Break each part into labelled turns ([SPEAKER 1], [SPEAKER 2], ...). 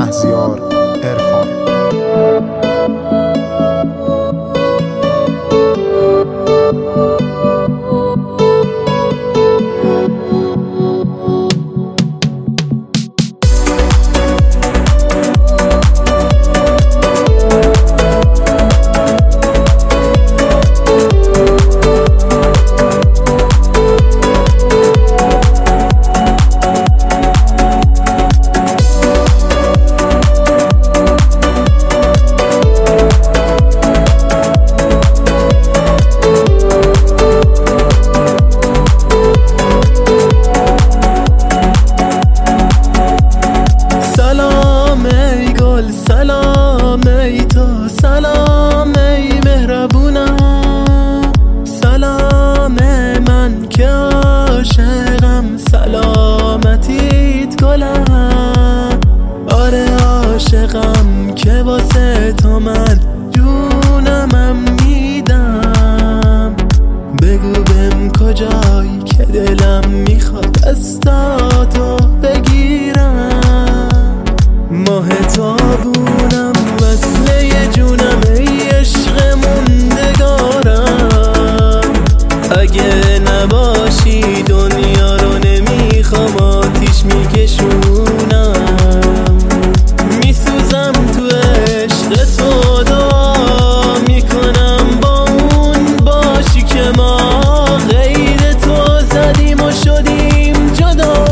[SPEAKER 1] مهزیار عرفان.
[SPEAKER 2] سلام ای تو، سلام ای مهربونم، سلام من که عاشقم، سلامتیت گلم. آره عاشقم که واسه تو من جونمم میدم. بگو بهم کجایی که دلم میخواد دستاتو بگیرم. ماه تابونم وصله جونم ای عشق موندگارم. اگه نباشی دنیا رو نمیخوام آتیش میکشونم. میسوزم تو عشق تو، دعا میکنم با اون باشی که ما غیر تو زدیم و شدیم جدا.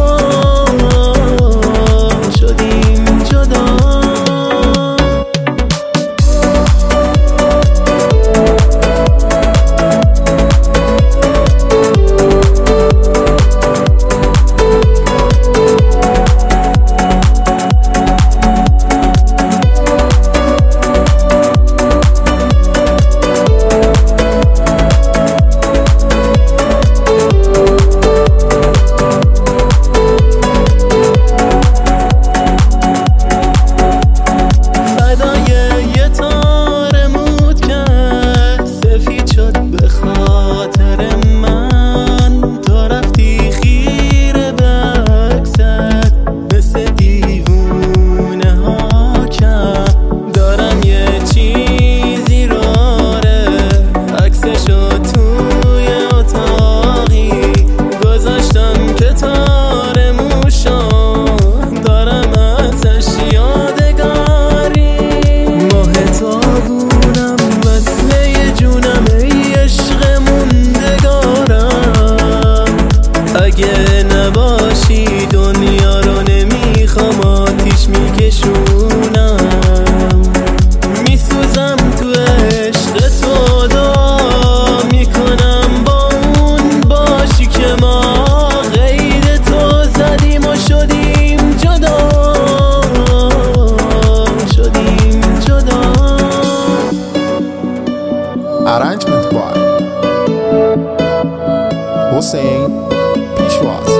[SPEAKER 2] اگه نباشی دنیا رو نمیخوام آتیش میکشونم. میسوزم تو عشق تو، دعا میکنم با اون باشی که ما غیر تو زدیم و شدیم جدا.
[SPEAKER 1] Arrangement by Hussein Pishwas.